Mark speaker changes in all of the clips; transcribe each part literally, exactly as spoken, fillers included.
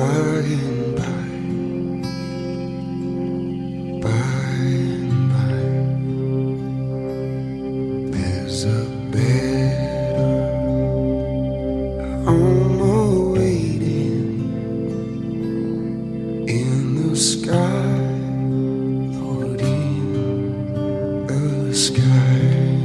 Speaker 1: by and by, by and by, there's a better home awaiting in the sky, Lord, in the sky.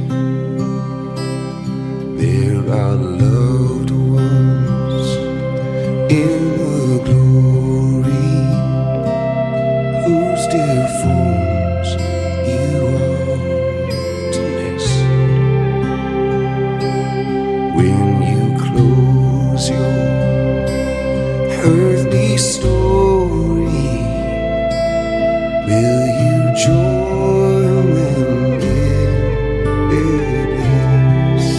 Speaker 1: There are loved ones in the glory, whose dear forms you ought to miss. When you close your earthly story, will you join them in their bliss?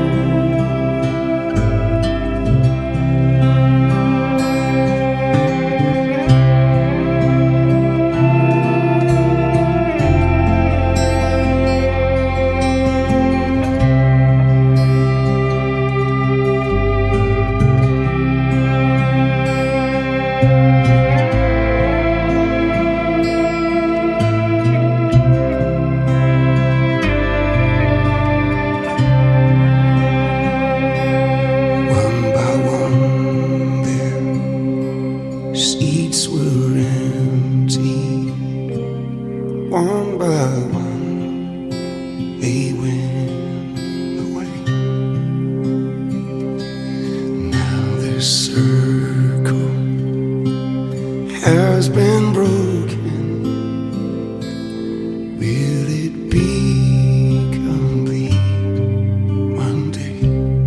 Speaker 1: Seats were empty, one by one they went away. Now this circle has been broken. Will it be complete one day?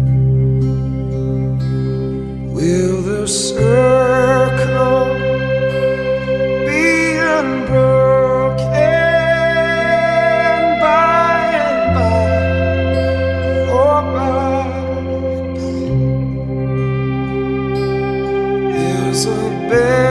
Speaker 1: Will the circle be unbroken by and by, or by and by? There's a bed